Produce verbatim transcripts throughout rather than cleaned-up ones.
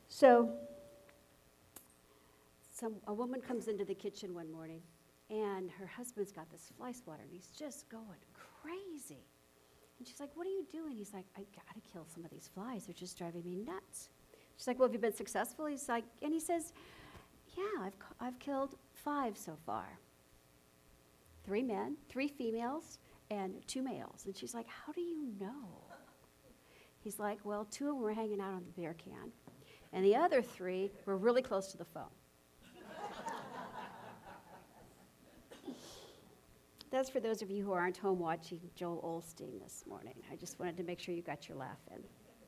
So some, a woman comes into the kitchen one morning, and her husband's got this fly swatter, and he's just going crazy. And she's like, what are you doing? He's like, I gotta kill some of these flies. They're just driving me nuts. She's like, well, have you been successful? He's like, and he says, yeah, I've, I've killed five so far. Three men, three females, and two males. And she's like, how do you know? He's like, well, two of them were hanging out on the beer can, and the other three were really close to the phone. That's for those of you who aren't home watching Joel Osteen this morning. I just wanted to make sure you got your laugh in.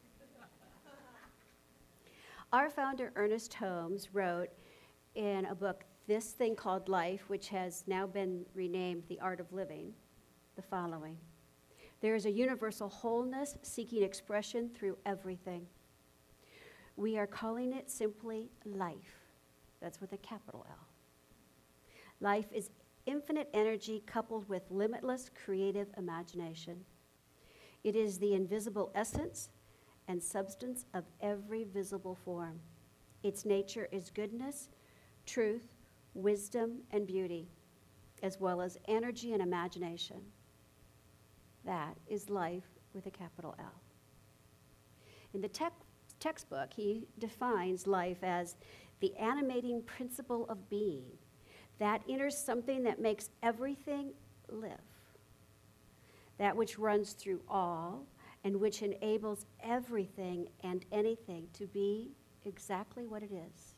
Our founder, Ernest Holmes, wrote in a book, This Thing Called Life, which has now been renamed The Art of Living, the following. There is a universal wholeness seeking expression through everything. We are calling it simply life. That's with a capital L. Life is infinite energy coupled with limitless creative imagination. It is the invisible essence and substance of every visible form. Its nature is goodness, truth, wisdom, and beauty, as well as energy and imagination. That is life with a capital L. In the tech, textbook, he defines life as the animating principle of being, that inner something that makes everything live, that which runs through all and which enables everything and anything to be exactly what it is.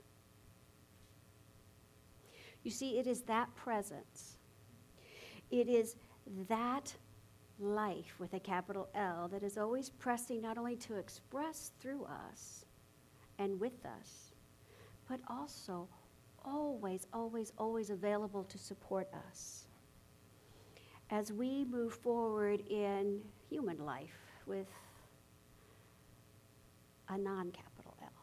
You see, it is that presence. It is that life with a capital L that is always pressing not only to express through us and with us, but also always, always, always available to support us as we move forward in human life with a non-capital L.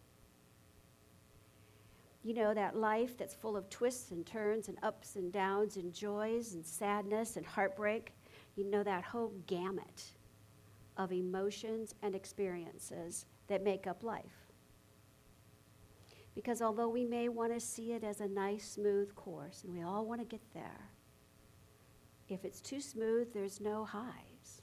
You know, that life that's full of twists and turns and ups and downs and joys and sadness and heartbreak. You know, that whole gamut of emotions and experiences that make up life. Because although we may want to see it as a nice, smooth course, and we all want to get there, if it's too smooth, there's no highs.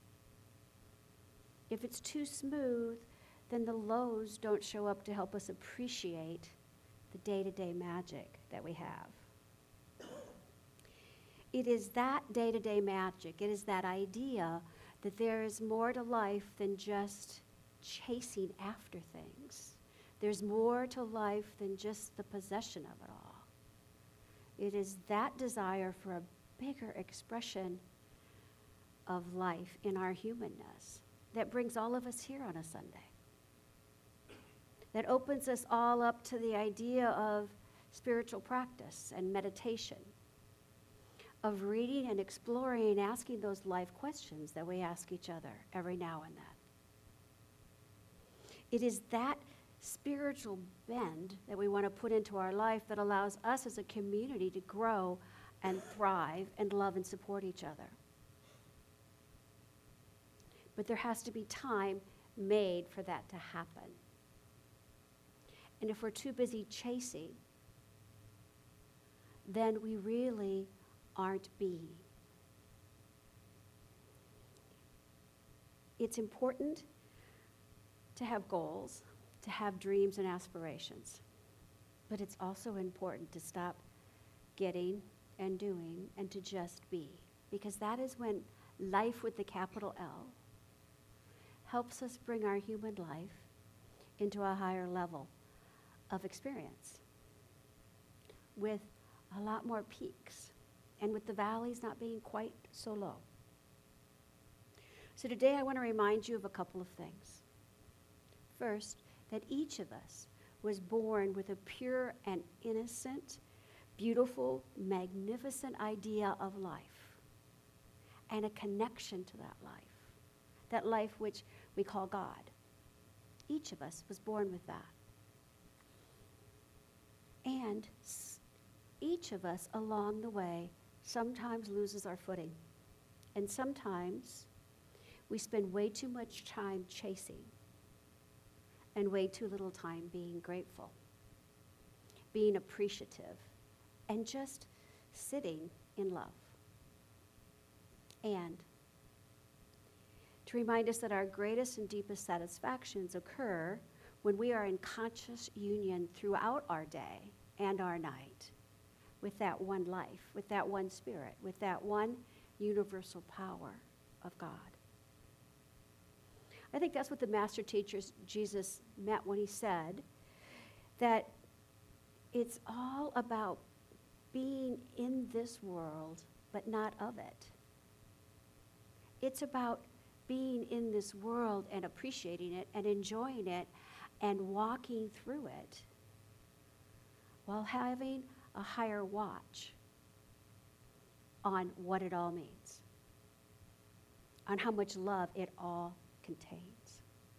If it's too smooth, then the lows don't show up to help us appreciate the day-to-day magic that we have. It is that day-to-day magic, it is that idea that there is more to life than just chasing after things. There's more to life than just the possession of it all. It is that desire for a bigger expression of life in our humanness that brings all of us here on a Sunday. That opens us all up to the idea of spiritual practice and meditation, of reading and exploring and asking those life questions that we ask each other every now and then. It is that spiritual bend that we want to put into our life that allows us as a community to grow and thrive and love and support each other. But there has to be time made for that to happen. And if we're too busy chasing, then we really aren't being. It's important to have goals, to have dreams and aspirations. But it's also important to stop getting and doing and to just be. Because that is when life with the capital L helps us bring our human life into a higher level of experience with a lot more peaks and with the valleys not being quite so low. So today I want to remind you of a couple of things. First, that each of us was born with a pure and innocent, beautiful, magnificent idea of life and a connection to that life, that life which we call God. Each of us was born with that. And s- each of us along the way sometimes loses our footing. And sometimes we spend way too much time chasing and way too little time being grateful, being appreciative, and just sitting in love. And to remind us that our greatest and deepest satisfactions occur when we are in conscious union throughout our day and our night with that one life, with that one spirit, with that one universal power of God. I think that's what the master teachers Jesus meant when he said that it's all about being in this world, but not of it. It's about being in this world and appreciating it and enjoying it and walking through it while having a higher watch on what it all means, on how much love it all contains.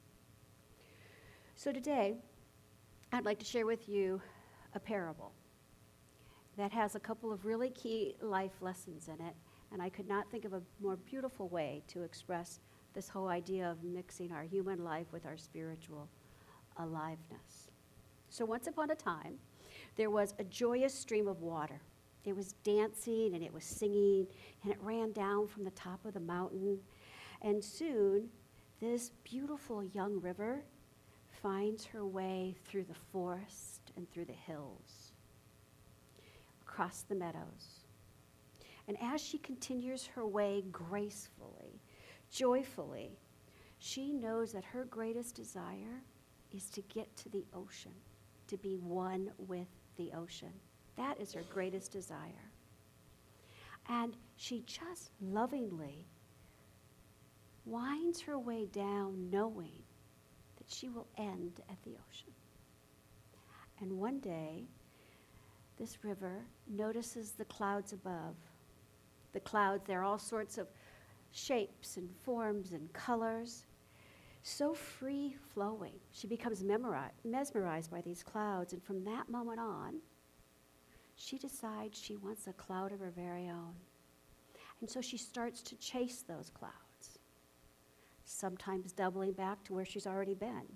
So today, I'd like to share with you a parable that has a couple of really key life lessons in it, and I could not think of a more beautiful way to express this whole idea of mixing our human life with our spiritual aliveness. So once upon a time, there was a joyous stream of water. It was dancing and it was singing, and it ran down from the top of the mountain. And soon, this beautiful young river finds her way through the forest and through the hills, across the meadows. And as she continues her way gracefully, joyfully, she knows that her greatest desire is to get to the ocean, to be one with the ocean. That is her greatest desire. And she just lovingly winds her way down, knowing that she will end at the ocean. And one day, this river notices the clouds above. The clouds, they're all sorts of shapes and forms and colors, so free-flowing. She becomes memori- mesmerized by these clouds, and from that moment on, she decides she wants a cloud of her very own. And so she starts to chase those clouds, sometimes doubling back to where she's already been.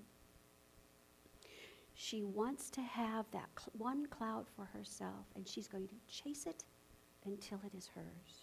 She wants to have that cl- one cloud for herself, and she's going to chase it until it is hers.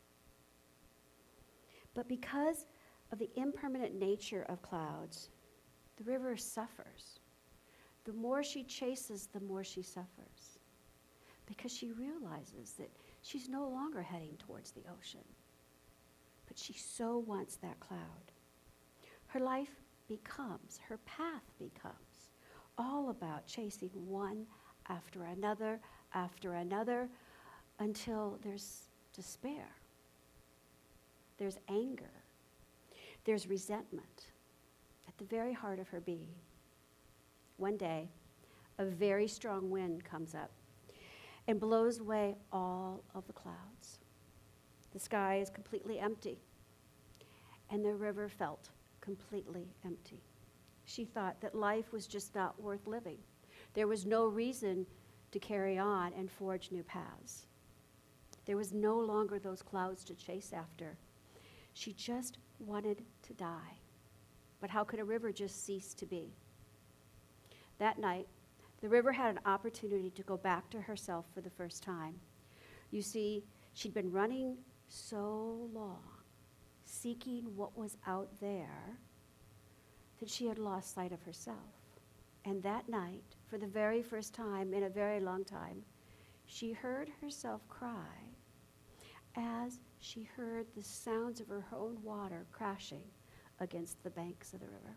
But because of the impermanent nature of clouds, the river suffers. The more she chases, the more she suffers, because she realizes that she's no longer heading towards the ocean, but she so wants that cloud. Her life becomes, her path becomes, all about chasing one after another, after another, until there's despair. There's anger. There's resentment at the very heart of her being. One day, a very strong wind comes up and blows away all of the clouds. The sky is completely empty, and the river felt completely empty. She thought that life was just not worth living. There was no reason to carry on and forge new paths. There was no longer those clouds to chase after. She just wanted to die. But how could a river just cease to be? That night, the river had an opportunity to go back to herself for the first time. You see, she'd been running so long, seeking what was out there, that she had lost sight of herself. And that night, for the very first time in a very long time, she heard herself cry as she heard the sounds of her own water crashing against the banks of the river.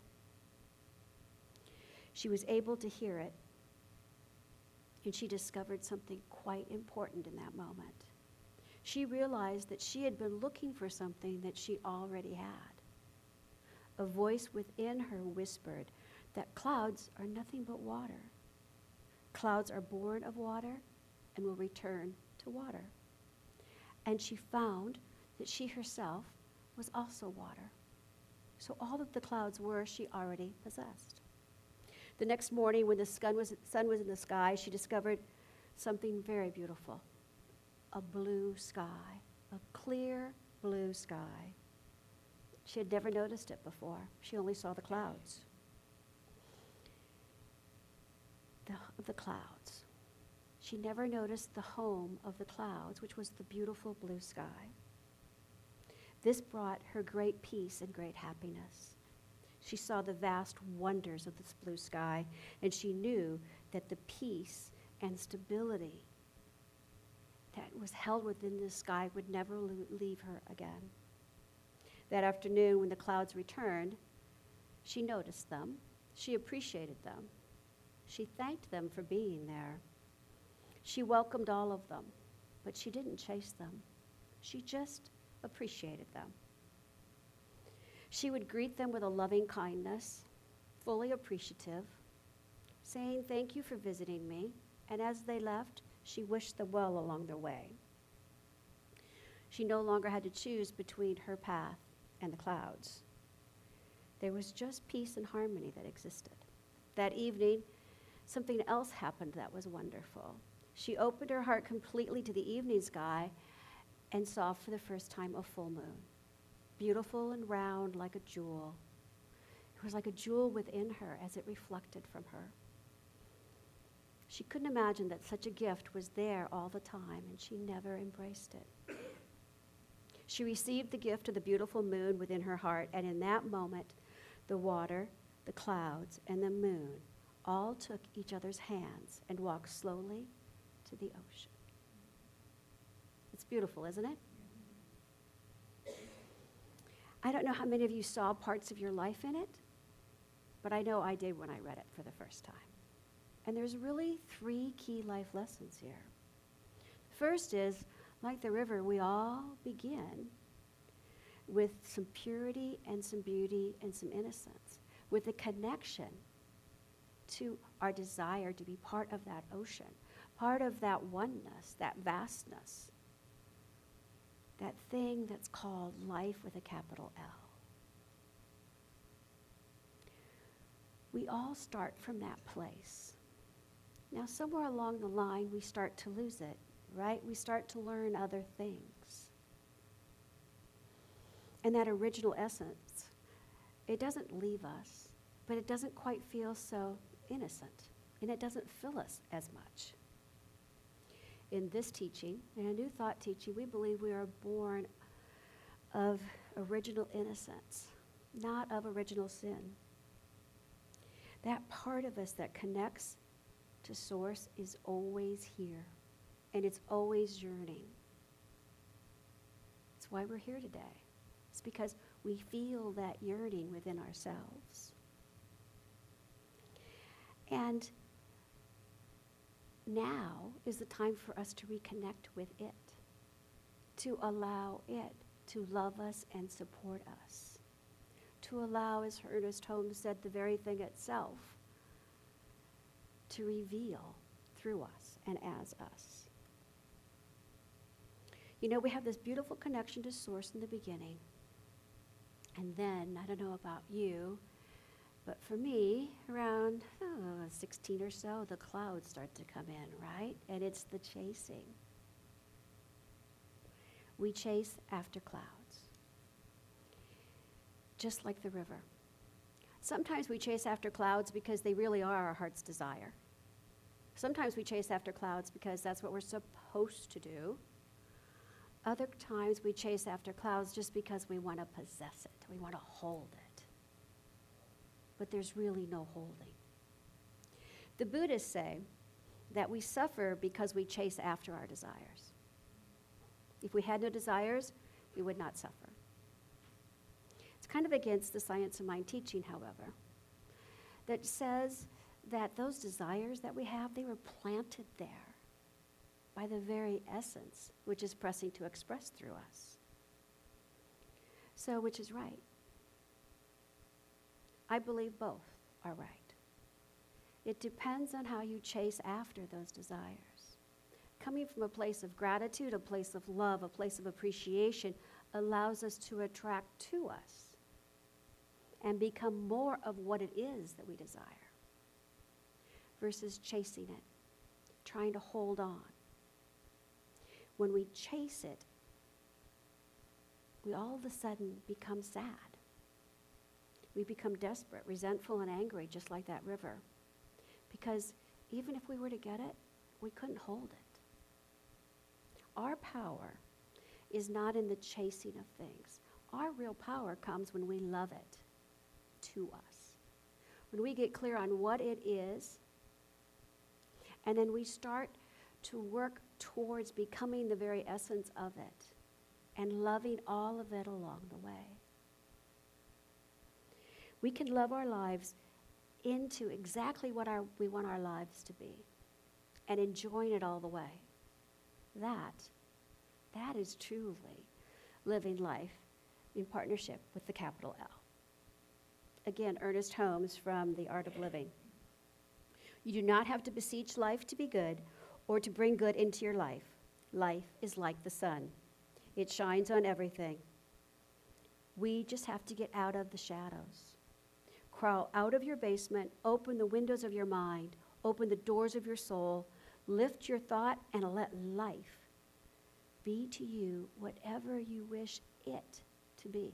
She was able to hear it, and she discovered something quite important in that moment. She realized that she had been looking for something that she already had. A voice within her whispered that clouds are nothing but water. Clouds are born of water and will return to water. And she found that she herself was also water. So all that the clouds were, she already possessed. The next morning, when the sun was, sun was in the sky, she discovered something very beautiful. A blue sky, a clear blue sky. She had never noticed it before. She only saw the clouds. of the clouds. She never noticed the home of the clouds, which was the beautiful blue sky. This brought her great peace and great happiness. She saw the vast wonders of this blue sky, and she knew that the peace and stability that was held within this sky would never lo- leave her again. That afternoon, when the clouds returned, she noticed them. She appreciated them. She thanked them for being there. She welcomed all of them, but she didn't chase them. She just appreciated them. She would greet them with a loving kindness, fully appreciative, saying, "Thank you for visiting me." And as they left, she wished them well along their way. She no longer had to choose between her path and the clouds. There was just peace and harmony that existed. That evening, something else happened that was wonderful. She opened her heart completely to the evening sky and saw for the first time a full moon, beautiful and round like a jewel. It was like a jewel within her as it reflected from her. She couldn't imagine that such a gift was there all the time, and she never embraced it. She received the gift of the beautiful moon within her heart, and in that moment, the water, the clouds, and the moon all took each other's hands and walked slowly to the ocean. It's beautiful, isn't it? I don't know how many of you saw parts of your life in it, but I know I did when I read it for the first time. And there's really three key life lessons here. First is, like the river, we all begin with some purity and some beauty and some innocence, with a connection to our desire to be part of that ocean, part of that oneness, that vastness, that thing that's called life with a capital L. We all start from that place. Now, somewhere along the line, we start to lose it, right? We start to learn other things. And that original essence, it doesn't leave us, but it doesn't quite feel so innocent, and it doesn't fill us as much. In this teaching, in a New Thought teaching, we believe we are born of original innocence, not of original sin. That part of us that connects to Source is always here, and it's always yearning. That's why we're here today. It's because we feel that yearning within ourselves. And now is the time for us to reconnect with it, to allow it to love us and support us, to allow, as Ernest Holmes said, the very thing itself to reveal through us and as us. You know, we have this beautiful connection to Source in the beginning. And then, I don't know about you, but for me, around oh, sixteen or so, the clouds start to come in, right? And it's the chasing. We chase after clouds, just like the river. Sometimes we chase after clouds because they really are our heart's desire. Sometimes we chase after clouds because that's what we're supposed to do. Other times we chase after clouds just because we want to possess it. We want to hold it. But there's really no holding. The Buddhists say that we suffer because we chase after our desires. If we had no desires, we would not suffer. It's kind of against the Science of Mind teaching, however, that says that those desires that we have, they were planted there by the very essence, which is pressing to express through us. So, which is right? I believe both are right. It depends on how you chase after those desires. Coming from a place of gratitude, a place of love, a place of appreciation allows us to attract to us and become more of what it is that we desire versus chasing it, trying to hold on. When we chase it, we all of a sudden become sad. We become desperate, resentful, and angry, just like that river. Because even if we were to get it, we couldn't hold it. Our power is not in the chasing of things. Our real power comes when we love it to us. When we get clear on what it is, and then we start to work towards becoming the very essence of it and loving all of it along the way. We can love our lives into exactly what our, we want our lives to be and enjoying it all the way. That, that is truly living life in partnership with the capital L. Again, Ernest Holmes from The Art of Living. You do not have to beseech life to be good or to bring good into your life. Life is like the sun. It shines on everything. We just have to get out of the shadows. Crawl out of your basement, open the windows of your mind, open the doors of your soul, lift your thought, and let life be to you whatever you wish it to be.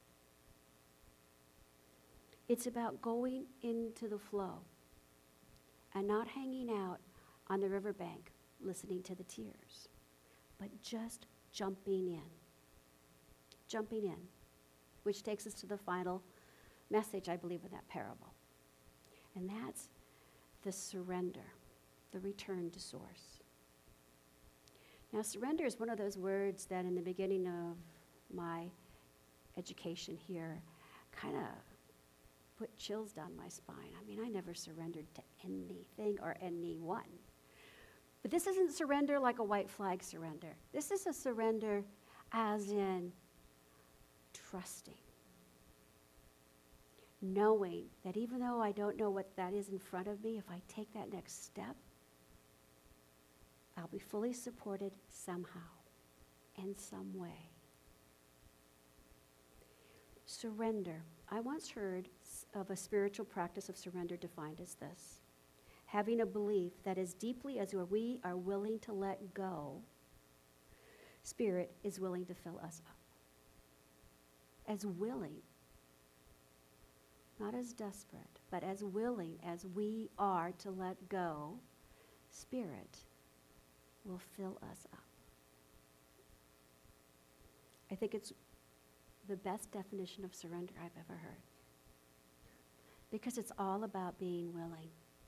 It's about going into the flow and not hanging out on the riverbank listening to the tears, but just jumping in. Jumping in, which takes us to the final message, I believe, in that parable. And that's the surrender, the return to source. Now, surrender is one of those words that in the beginning of my education here kind of put chills down my spine. I mean, I never surrendered to anything or anyone. But this isn't surrender like a white flag surrender. This is a surrender as in trusting. Knowing that even though I don't know what that is in front of me, if I take that next step, I'll be fully supported somehow, in some way. Surrender. I once heard of a spiritual practice of surrender defined as this: having a belief that as deeply as we are willing to let go, Spirit is willing to fill us up. As willing, not as desperate, but as willing as we are to let go, Spirit will fill us up. I think it's the best definition of surrender I've ever heard, because it's all about being willing.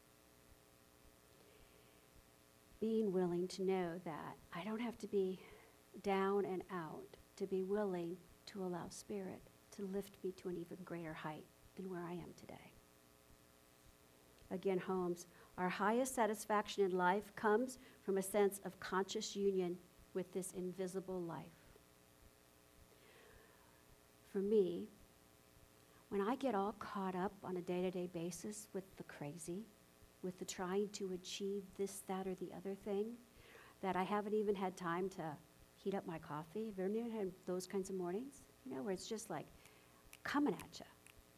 Being willing to know that I don't have to be down and out to be willing to allow Spirit to lift me to an even greater height than where I am today. Again, Holmes, our highest satisfaction in life comes from a sense of conscious union with this invisible life. For me, when I get all caught up on a day-to-day basis with the crazy, with the trying to achieve this, that, or the other thing, that I haven't even had time to heat up my coffee. Have you ever had those kinds of mornings? You know, where it's just like coming at you.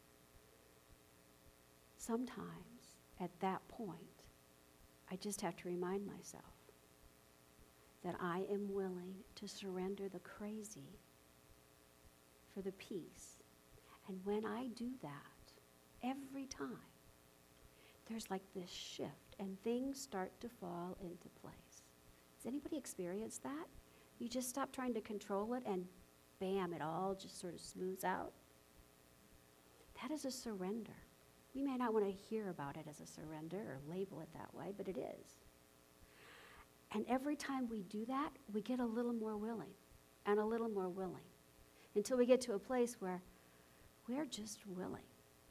Sometimes, at that point, I just have to remind myself that I am willing to surrender the crazy for the peace. And when I do that, every time, there's like this shift and things start to fall into place. Has anybody experienced that? You just stop trying to control it and bam, it all just sort of smooths out. That is a surrender. We may not want to hear about it as a surrender or label it that way, but it is. And every time we do that, we get a little more willing and a little more willing until we get to a place where we're just willing.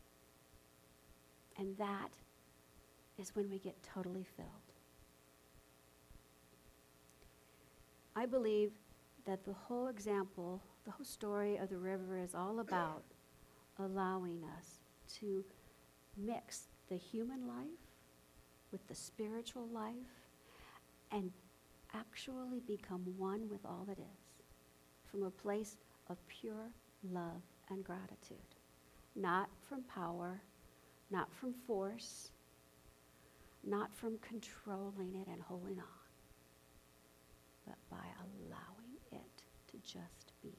And that is when we get totally filled. I believe that the whole example, the whole story of the river is all about allowing us to mix the human life with the spiritual life and actually become one with all that is, from a place of pure love and gratitude, not from power, not from force, not from controlling it and holding on, but by allowing it to just be.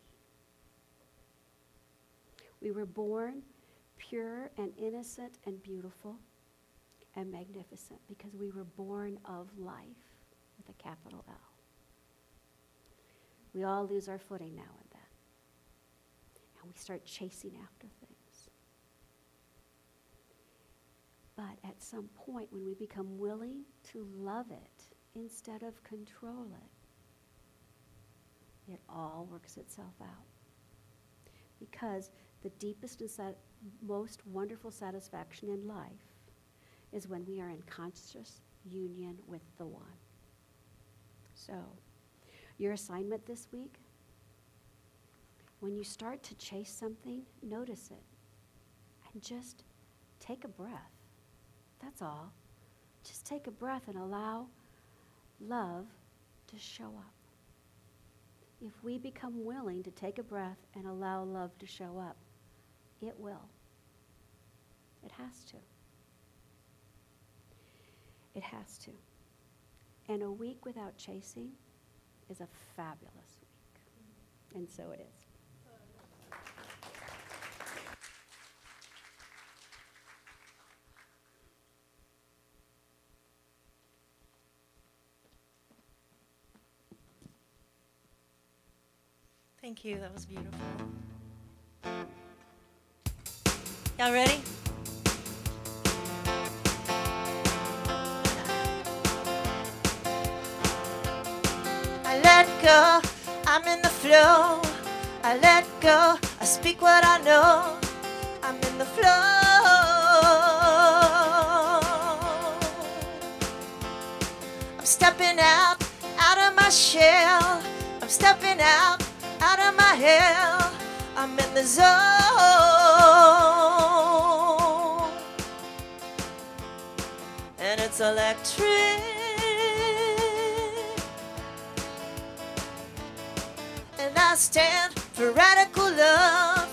We were born pure and innocent and beautiful, and magnificent because we were born of life with a capital L. We all lose our footing now and then. And we start chasing after things. But at some point, when we become willing to love it instead of control it, it all works itself out. Because the deepest and sat- most wonderful satisfaction in life is when we are in conscious union with the one. So, your assignment this week, when you start to chase something, notice it. And just take a breath. That's all. Just take a breath and allow love to show up. If we become willing to take a breath and allow love to show up, it will. It has to. It has to. And a week without chasing is a fabulous week. And so it is. Thank you, that was beautiful. Y'all ready? I let go, I'm in the flow. I let go, I speak what I know. I'm in the flow. I'm stepping out, out of my shell. I'm stepping out, out of my hell. I'm in the zone. And it's electric. And I stand for radical love.